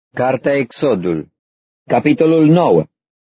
Cartea Exodul, capitolul 9.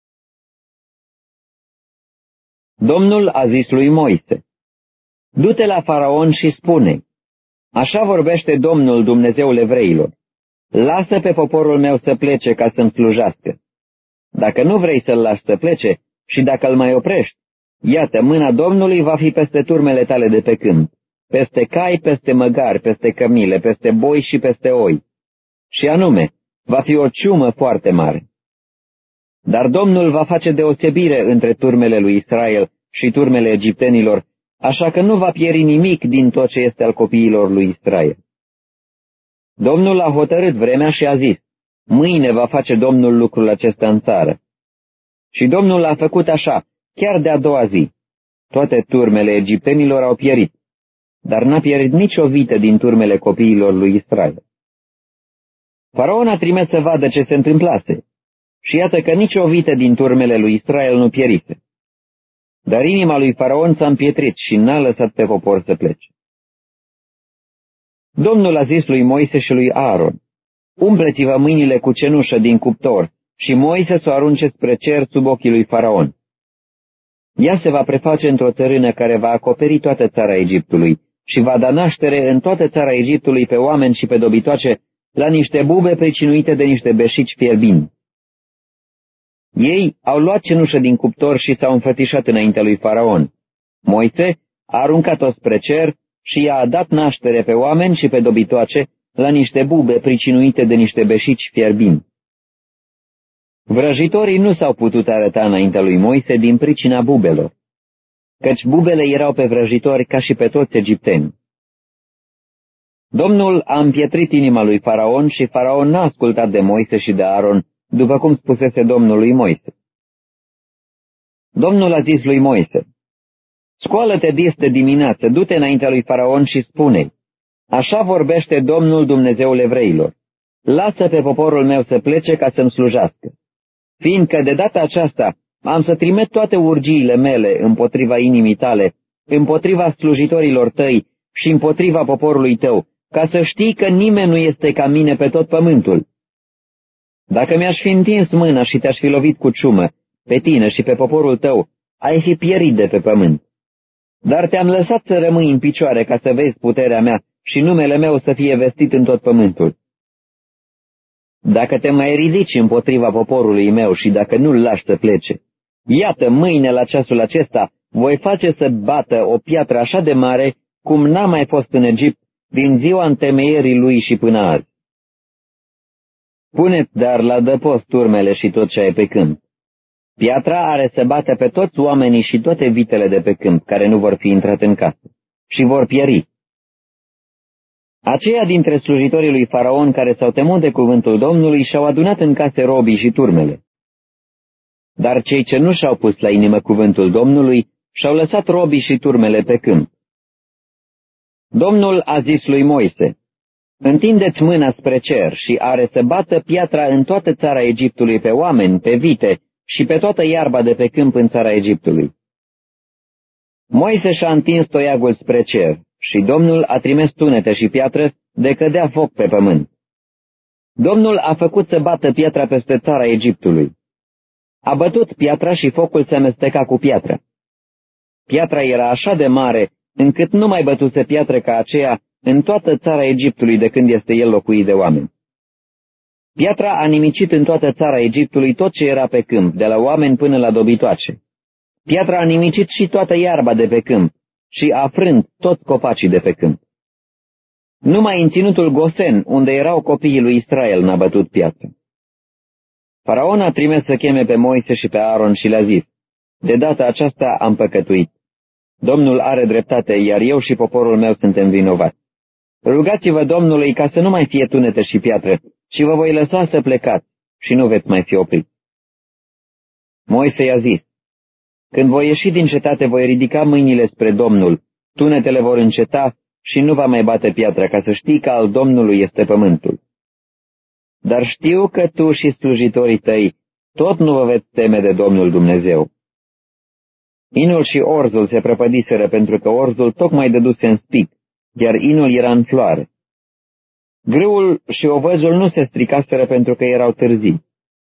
Domnul a zis lui Moise: Du-te la Faraon și spune: Așa vorbește Domnul, Dumnezeul evreilor: Lasă pe poporul meu să plece ca să-mi slujească. Dacă nu vrei să-l lași să plece și dacă îl mai oprești, iată, mâna Domnului va fi peste turmele tale de pe câmp, peste cai, peste măgari, peste cămile, peste boi și peste oi. Și anume, va fi o ciumă foarte mare. Dar Domnul va face deosebire între turmele lui Israel și turmele egiptenilor, așa că nu va pieri nimic din tot ce este al copiilor lui Israel. Domnul a hotărât vremea și a zis: Mâine va face Domnul lucrul acesta în țară. Și Domnul a făcut așa, chiar de-a doua zi. Toate turmele egiptenilor au pierit, dar n-a pierit nicio vită din turmele copiilor lui Israel. Faraon a trimis să vadă ce se întâmplase, și iată că nicio vită din turmele lui Israel nu pierise. Dar inima lui Faraon s-a împietrit și n-a lăsat pe popor să plece. Domnul a zis lui Moise și lui Aaron: Umpleți-vă mâinile cu cenușă din cuptor și Moise să o arunce spre cer sub ochii lui Faraon. Ea se va preface într-o țărână care va acoperi toată țara Egiptului și va da naștere în toată țara Egiptului pe oameni și pe dobitoace la niște bube pricinuite de niște beșici fierbini. Ei au luat cenușă din cuptor și s-au înfățișat înaintea lui Faraon. Moise a aruncat-o spre cer și i-a dat naștere pe oameni și pe dobitoace la niște bube pricinuite de niște beșici fierbini. Vrăjitorii nu s-au putut arăta înaintea lui Moise din pricina bubelor, căci bubele erau pe vrăjitori ca și pe toți egiptenii. Domnul a împietrit inima lui Faraon și Faraon n-a ascultat de Moise și de Aaron, după cum spusese Domnul lui Moise. Domnul a zis lui Moise: Scoală-te dis de dimineață, du-te înaintea lui Faraon și spune: Așa vorbește Domnul, Dumnezeul evreilor: Lasă pe poporul meu să plece ca să-mi slujească, fiindcă de data aceasta am să trimit toate urgiile mele împotriva inimii tale, împotriva slujitorilor tăi și împotriva poporului tău, ca să știi că nimeni nu este ca mine pe tot pământul. Dacă mi-aș fi întins mâna și te-aș fi lovit cu ciumă, pe tine și pe poporul tău, ai fi pierit de pe pământ. Dar te-am lăsat să rămâi în picioare ca să vezi puterea mea și numele meu să fie vestit în tot pământul. Dacă te mai ridici împotriva poporului meu și dacă nu-l lași să plece, iată, mâine la ceasul acesta voi face să bată o piatră așa de mare cum n-a mai fost în Egipt din ziua întemeierii lui și până azi. Puneți dar la adăpost turmele și tot ce ai pe câmp. Piatra are să bată pe toți oamenii și toate vitele de pe câmp care nu vor fi intrat în casă și vor pieri. Aceia dintre slujitorii lui Faraon care s-au temut de cuvântul Domnului și-au adunat în case robii și turmele. Dar cei ce nu și-au pus la inimă cuvântul Domnului și-au lăsat robii și turmele pe câmp. Domnul a zis lui Moise: Întindeți mâna spre cer și are să bată piatra în toată țara Egiptului pe oameni, pe vite și pe toată iarba de pe câmp în țara Egiptului. Moise și-a întins toiagul spre cer și Domnul a trimis tunete și piatră de cădea foc pe pământ. Domnul a făcut să bată piatra peste țara Egiptului. A bătut piatra și focul se amesteca cu piatra. Piatra era așa de mare încât nu mai bătuse piatră ca aceea în toată țara Egiptului de când este el locuit de oameni. Piatra a nimicit în toată țara Egiptului tot ce era pe câmp, de la oameni până la dobitoace. Piatra a nimicit și toată iarba de pe câmp și a frânt toți copacii de pe câmp. Numai în ținutul Gosen, unde erau copiii lui Israel, n-a bătut piatra. Faraon a trimis să cheme pe Moise și pe Aaron și le-a zis: De data aceasta am păcătuit. Domnul are dreptate, iar eu și poporul meu suntem vinovați. Rugați-vă Domnului ca să nu mai fie tunete și piatră, și vă voi lăsa să plecați și nu veți mai fi opriți. Moise i-a zis: Când voi ieși din cetate, voi ridica mâinile spre Domnul, tunetele vor înceta și nu va mai bate piatra, ca să știi că al Domnului este pământul. Dar știu că tu și slujitorii tăi tot nu vă veți teme de Domnul Dumnezeu. Inul și orzul se prăpădiseră pentru că orzul tocmai dăduse în spic, iar inul era în floare. Grâul și ovăzul nu se stricaseră pentru că erau târzii.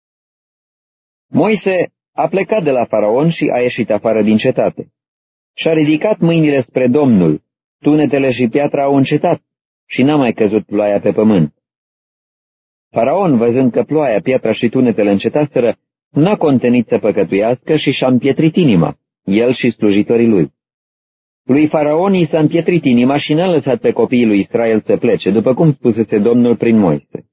Moise a plecat de la Faraon și a ieșit afară din cetate. Și-a ridicat mâinile spre Domnul, tunetele și piatra au încetat și n-a mai căzut ploaia pe pământ. Faraon, văzând că ploaia, piatra și tunetele încetaseră, n-a contenit să păcătuiască și și-a împietrit inima, el și slujitorii lui. Lui Faraon i s-a împietrit inima și n-a lăsat pe copiii lui Israel să plece, după cum spusese Domnul prin Moise.